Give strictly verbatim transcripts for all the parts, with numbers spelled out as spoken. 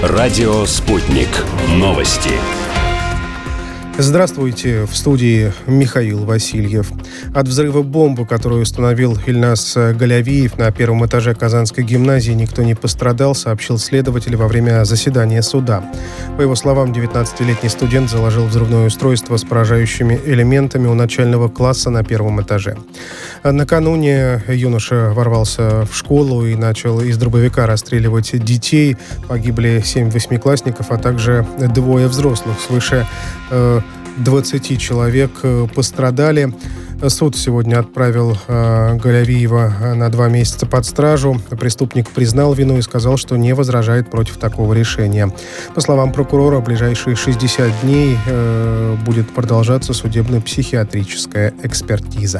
Радио «Спутник». Новости. Здравствуйте, в студии Михаил Васильев. От взрыва бомбы, которую установил Ильназ Галявиев на первом этаже Казанской гимназии, никто не пострадал, сообщил следователь во время заседания суда. По его словам, девятнадцатилетний студент заложил взрывное устройство с поражающими элементами у начального класса на первом этаже. Накануне юноша ворвался в школу и начал из дробовика расстреливать детей. Погибли семь восьмиклассников, а также двое взрослых. Свыше э, двадцати человек пострадали. Суд сегодня отправил э, Галявиева на два месяца под стражу. Преступник признал вину и сказал, что не возражает против такого решения. По словам прокурора, в ближайшие шестьдесят дней э, будет продолжаться судебно-психиатрическая экспертиза.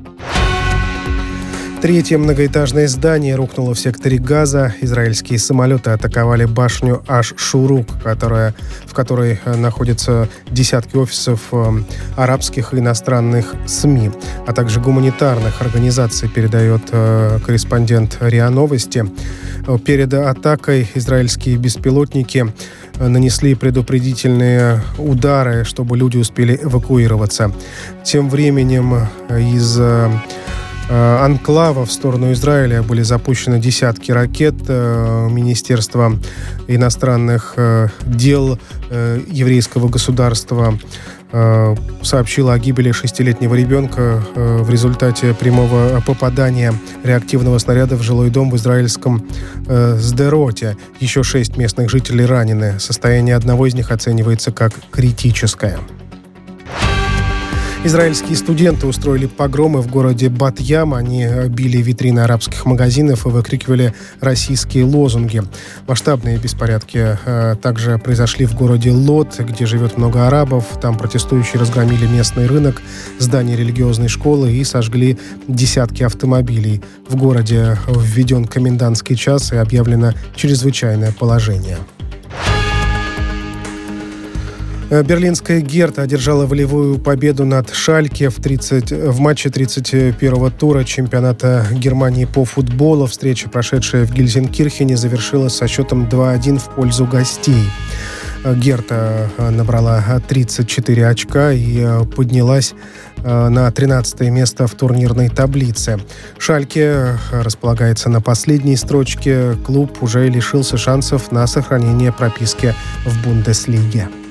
Третье многоэтажное здание рухнуло в секторе Газа. Израильские самолеты атаковали башню Аш-Шурук, которая, в которой находятся десятки офисов э, арабских и иностранных СМИ, а также гуманитарных организаций, передает э, корреспондент РИА Новости. Перед атакой израильские беспилотники нанесли предупредительные удары, чтобы люди успели эвакуироваться. Тем временем из анклава в сторону Израиля были запущены десятки ракет. Министерство иностранных дел еврейского государства сообщило о гибели шестилетнего ребенка в результате прямого попадания реактивного снаряда в жилой дом в израильском Сдероте. Еще шесть местных жителей ранены. Состояние одного из них оценивается как критическое. Израильские студенты устроили погромы в городе Бат-Ям. Они били витрины арабских магазинов и выкрикивали российские лозунги. Масштабные беспорядки э, также произошли в городе Лод, где живет много арабов. Там протестующие разгромили местный рынок, здание религиозной школы и сожгли десятки автомобилей. В городе введен комендантский час и объявлено чрезвычайное положение. Берлинская Герта одержала волевую победу над Шальке в, тридцать, в матче тридцать первого тура чемпионата Германии по футболу. Встреча, прошедшая в Гельзенкирхене, завершилась со счетом два-один в пользу гостей. Герта набрала тридцать четыре очка и поднялась на тринадцатое место в турнирной таблице. Шальке располагается на последней строчке. Клуб уже лишился шансов на сохранение прописки в Бундеслиге.